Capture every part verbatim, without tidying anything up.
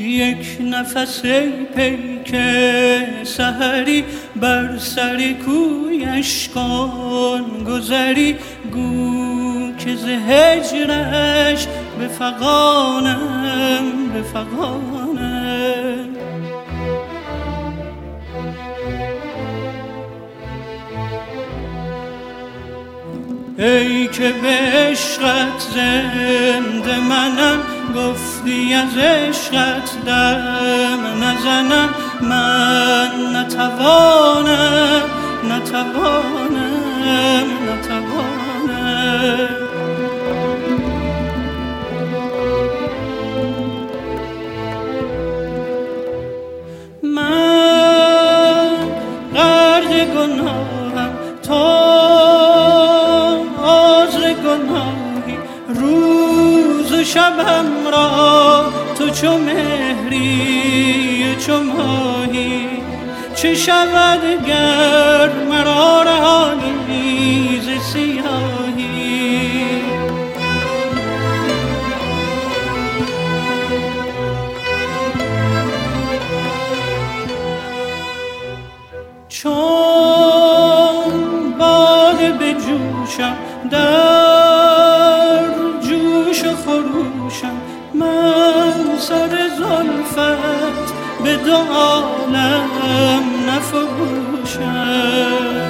یک نفس ای پیک سحری بر سر کویش کن گذری، گو که ز هجرش به فغانم به فغانم. ای که به عشقت زنده منم، گفتی از عشقت دم نزنم، من نتوانم نتوانم نتوانم. من غرق گناهم، تو عذر گناهی، روز و شبم را تو چو مهری چو ماهی. چه شود گر مرا رهانی ز سیاهی؟ چون باده به جوشم در جوش و خروشم، من سر زلفت به دو عالم نفروشم.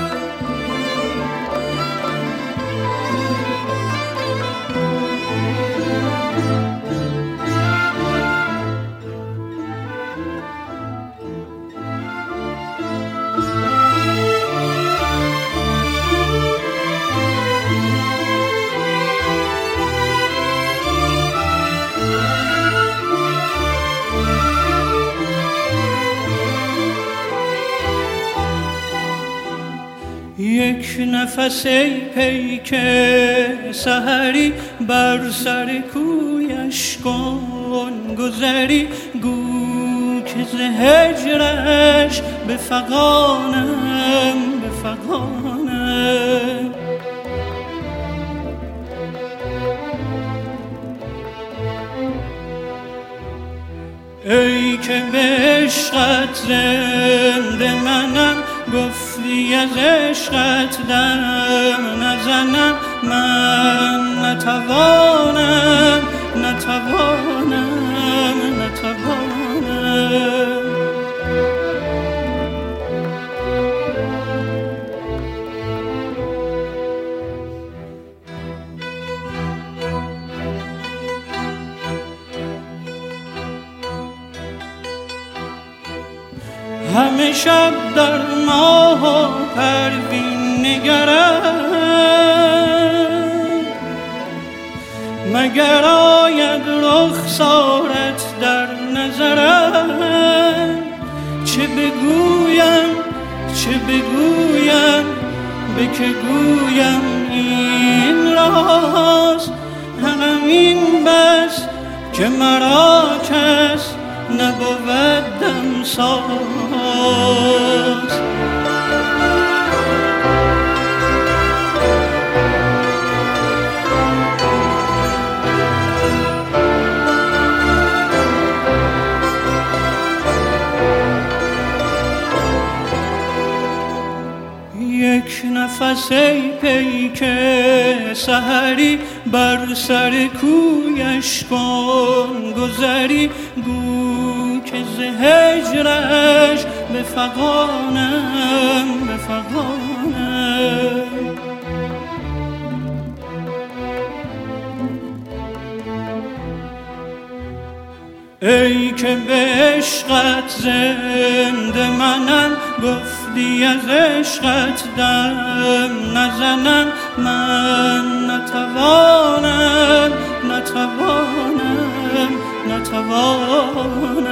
یک نفس ای پیک سحری بر سر کویش کن گذری، گو که ز هجرش به فغانم به فغانم. ای که به عشقت زنده منم، گفتی از عشقت دم نزنم، من نتوانم نتوانم نتوانم. همه شب در ماه و پروین نگرم، مگر آید رخسارت در نظرم. چه بگویم چه بگویم به که گویم این راز، همین بس که مرا کس نبود دمساز. یک نفس ای پیک سحری بر سر کویش کن گذری، گو که ز هجرش به فغانم به فغانم. ای که به عشقت زنده منم، گفتی از عشقت دم نزنم، من نتوانم نتوانم نتوانم.